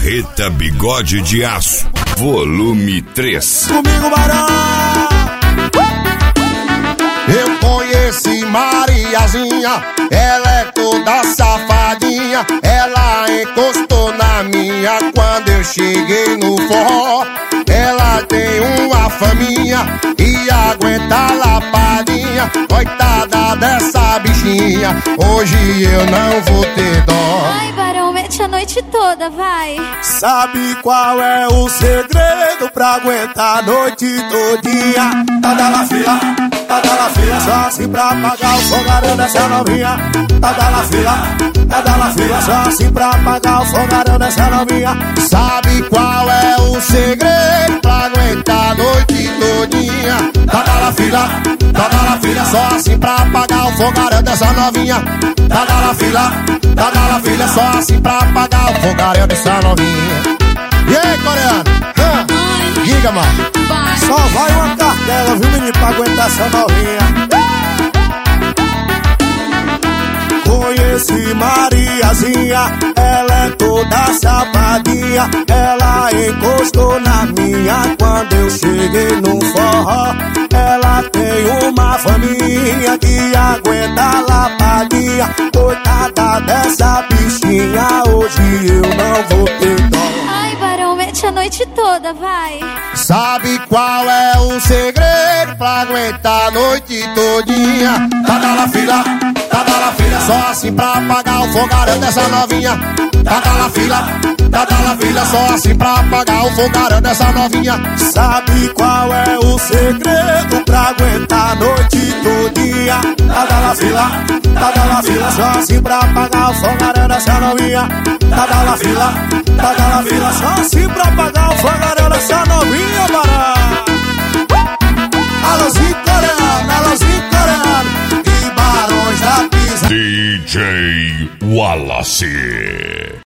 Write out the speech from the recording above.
Marreta Bigode de Aço, volume 3. Comigo, Barão. Eu conheci Mariazinha, ela é toda safadinha. Ela encostou na minha quando eu cheguei no forró. Ela tem uma faminha e aguenta a lapadinha. Coitada dessa bichinha, hoje eu não vou ter dó. Ai, Barão, mete a noite toda, vai. Sabe qual é o segredo pra aguentar a noite todinha? Tá da la fila, só assim pra pagar o fogaréu dessa novinha. Tá da la fila, só assim pra pagar o fogaréu dessa novinha. Sabe qual é o segredo pra aguentar a noite todinha? Tá da la fila, só assim pra pagar o fogaréu dessa novinha. Tá da la fila, só assim pra pagar o fogaréu dessa novinha. E aí, coreano? Diga, mano. Só vai uma cartela, viu, menino, pra aguentar essa novinha. Conheci Mariazinha, ela é toda safadinha. Ela encostou na minha quando eu cheguei no forró. Ela tem uma faminha que aguenta a lapadinha. Coitada dessa bichinha, hoje eu não vou ter dó. Ai, Barão, mete a noite toda, vai. Sabe qual é o segredo pra aguentar a noite todinha? Tá da la fila, só assim pra pagar o fogaréu dessa novinha. Tá da la fila, só assim pra pagar o fogaréu dessa novinha. Sabe qual é o segredo pra aguentar a noite todinha? Tá da la fila, só assim pra pagar o fogaréu dessa novinha. Tá da la fila, só assim pra pagar o fogaréu dessa novinha, bará. Alôzinho coreano, e Barões da Pisa. DJ Wallace.